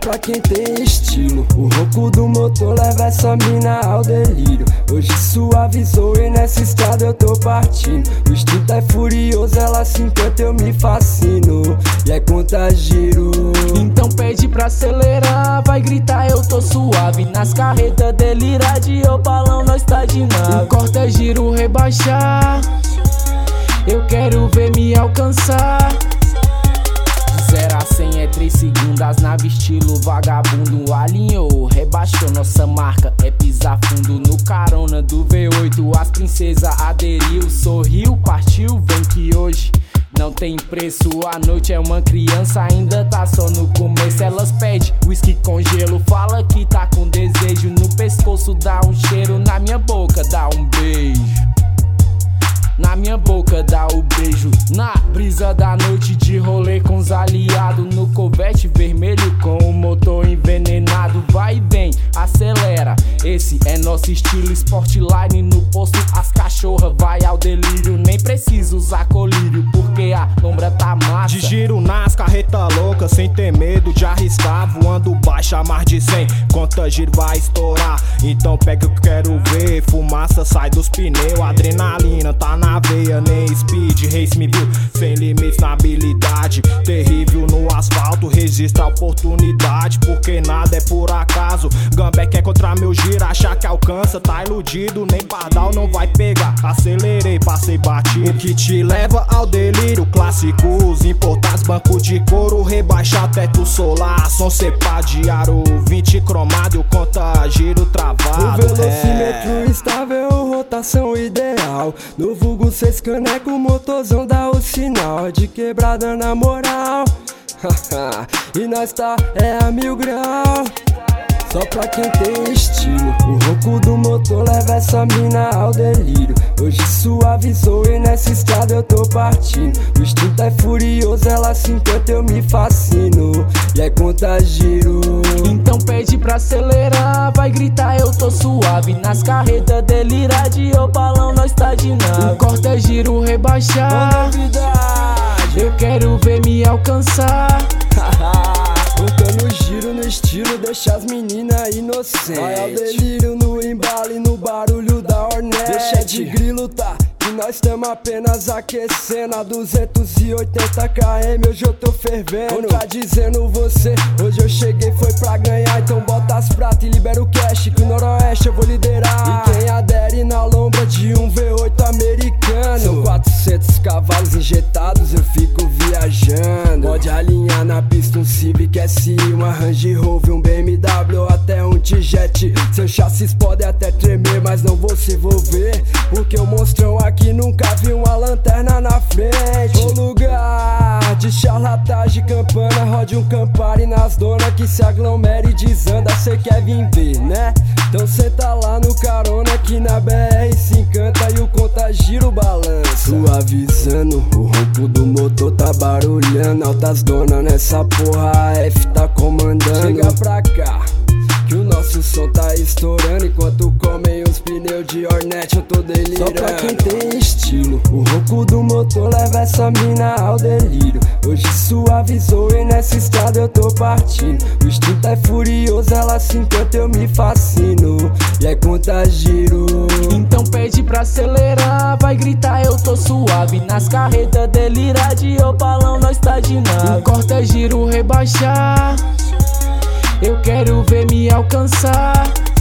pra quem tem estilo. O ronco do motor leva essa mina ao delírio. Hoje suavizou e nessa estrada eu tô partindo. O instinto é furioso, ela se encanta, eu me fascino. E é contagiro. Então pede pra acelerar, vai gritar eu tô suave. Nas carretas delira de opalão, nós tá de nave. Corta, giro, rebaixar, eu quero ver me alcançar. 0 a 100 é 3 segundos, nave estilo vagabundo. Alinhou, rebaixou, nossa marca é pisar fundo. No carona do V8 as princesas aderiu. Sorriu, partiu, vem que hoje não tem preço. A noite é uma criança, ainda tá só no começo. Elas pedem whisky com gelo, fala que tá com desejo. No pescoço dá um cheiro, na minha boca dá um beijo. Na minha boca dá o beijo. Na brisa da noite de rolê com os aliados. No Corvette vermelho com o motor envenenado. Vai e vem, acelera, esse é nosso estilo. Sportline no posto, as cachorras vai ao delírio. Nem preciso usar colírio, porque a lombra tá massa. De giro nas carreta louca, sem ter medo de arriscar. Voando baixo a mais de 100, conta giro vai estourar. Então pega que eu quero ver, fumaça sai dos pneus. Adrenalina tá na veia, nem speed race me viu. Sem limites na habilidade, terrível no asfalto. Registra a oportunidade, porque nada é por acaso. Gunback é contra meu giro, achar que alcança, tá iludido. Nem pardal não vai pegar, acelerei, passei batido. O que te leva ao delírio, clássicos importados, banco de couro, rebaixar teto solar, som cepa de aro 20 cromado, conta giro travado. O velocímetro estável, rotação ideal. No vulgo 6 caneco, o motorzão dá o sinal de quebrada na moral. E nós tá a 1000 graus. Só pra quem tem estilo. O ronco do motor leva essa mina ao delírio. Hoje suavizou e nessa estrada eu tô partindo. O instinto é furioso, ela se encanta, eu me fascino. E é contagiro. Então pede pra acelerar, vai gritar eu tô suave. Nas carretas delira de opalão, nós tá de nave. Corta, giro, rebaixar, eu quero ver me alcançar. Contando giro no estilo, deixa as meninas inocentes. Vai ao delírio no embalo e no barulho da Hornet. Deixa de grilo, tá? Que nós tamo apenas aquecendo. A 280 km, hoje eu tô fervendo. Contradizendo você, hoje eu cheguei foi pra ganhar. Então bota as pratas e libera o cash, que o noroeste eu vou liderar. E quem adere na lombra de um V8 americano, são 400 cavalos injetados, eu fico viajando. Pode alinhar na pista um Civic SI, uma Range Rover, um BMW ou até um T-Jet. Seu chassis pode até tremer, mas não vou se envolver, porque o monstrão aqui nunca viu uma lanterna na frente. O lugar de charlatagem, campana, rode um Campari nas donas que se aglomera e desanda. Cê quer vir ver, né? Então senta lá no carona que na BR se encanta e o contagiro balança. Suavizando, o ronco do motor tá barulhando. Altas donas nessa porra, a F tá comandando. Chega pra cá, que o nosso som tá estourando. Enquanto comem os pneus de Hornet eu tô delirando. Só pra quem tem estilo. O ronco do motor leva essa mina ao delírio. Hoje suavizou e nessa estrada eu tô partindo. O instinto é furioso, ela se encanta, eu me fascino. E é contagiro. Então pede pra acelerar, vai gritar eu tô suave. Nas carretas delira de opalão, nós tá de nave. Corta, giro, rebaixar, eu quero ver me alcançar.